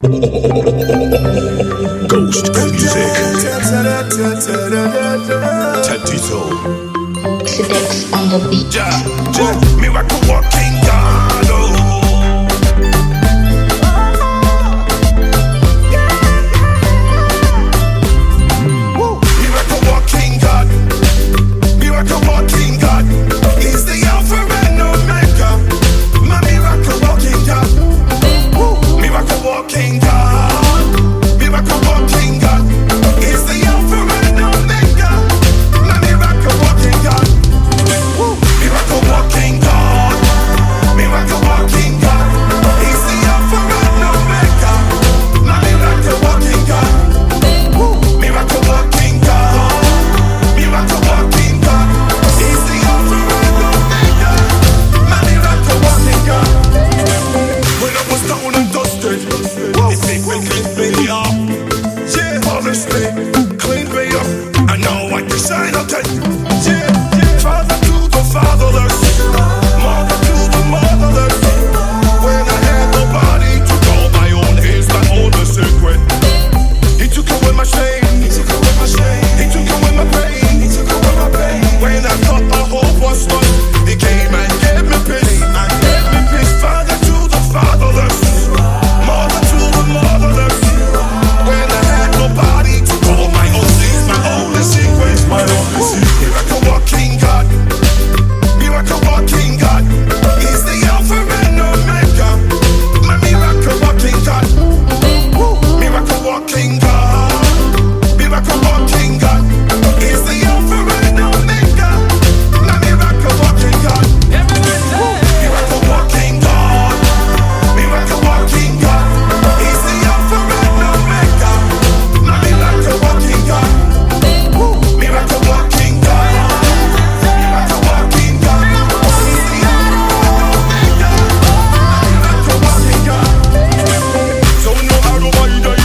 Ghost music. Tatito. Sidex on the beat. Miracle walking God. Miracle walking God. Miracle walking God. He's the Alpha and Omega. My miracle walking God. Miracle walking God. Miracle walking God. He's the Alpha and Omega. My miracle walking God. Miracle walking God. Miracle walking God. He's the Alpha and Omega. My miracle walking God. Miracle walking God. Miracle walking God. He's the Alpha and Omega. My miracle walking God. When I was down and dusted, His secret cleaned me up. Yeah, honestly, cleaned me up. And now I can shine again. Yeah, father to the fatherless, mother to the motherless. When I had nobody to call my own, he's my only secret. He took away my shame. He took away my shame. He took away my pain. He took away my pain. When I thought my hope was lost, He came and gave me peace. Father to the fatherless, mother to the motherless. When I had nobody to call my own, he's my only secret. My only secret. Miracle walking God. Miracle walking God. He's the Alpha and Omega. My miracle walking God. Miracle walking God. Miracle walking God. He's the Alpha and Omega. My miracle walking God. Miracle walking God. Miracle walking God. He's the Alpha and Omega. My miracle walking God. Miracle walking God. Miracle walking God. He's the Alpha and Omega. Miracle walking God. So no arrow by day,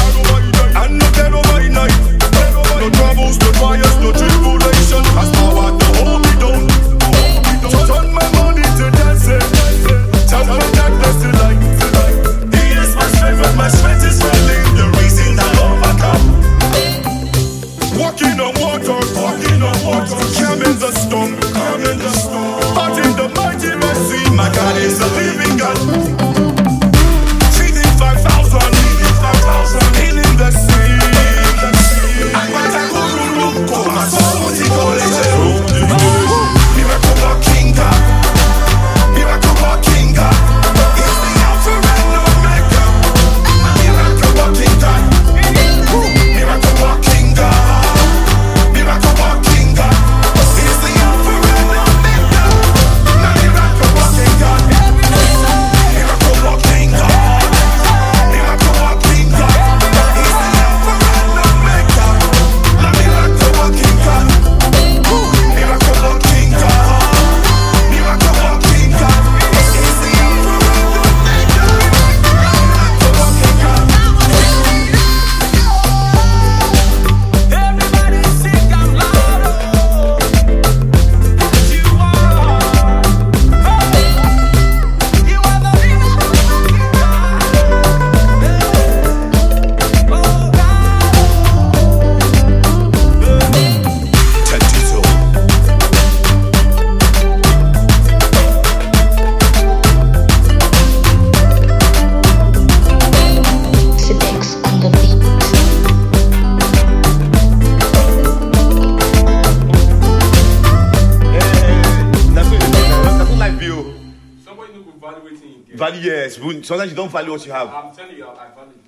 and no terror by night. No troubles, no trials, no tribulation. As power to hold me down. So turn my money to dancing. Turn my darkness to light. He is my strength and my strength is failing. The reason I overcome. Walking on water, calm in the storm, But in the mighty Red Sea, my God is a living God. Feeding 5,000, healing the sea. Miracle walking God. Miracle walking God. He's the Alpha and Omega. Miracle walking God. Miracle walking God. Miracle walking God. He's the Alpha and Omega. Miracle walking God. Miracle walking God. Miracle walking God. He's the Alpha and Omega. Miracle walking God. Miracle walking God. Miracle walking God. He's the Alpha and Omega. Miracle walking God. Everybody sing out loud, that you are. You are the miracle walking God. Oh Tatito. Sidex on the beat. That's not like view. Somebody who value waiting. Value, yes. Sometimes you don't value what you have. I'm telling you, I value.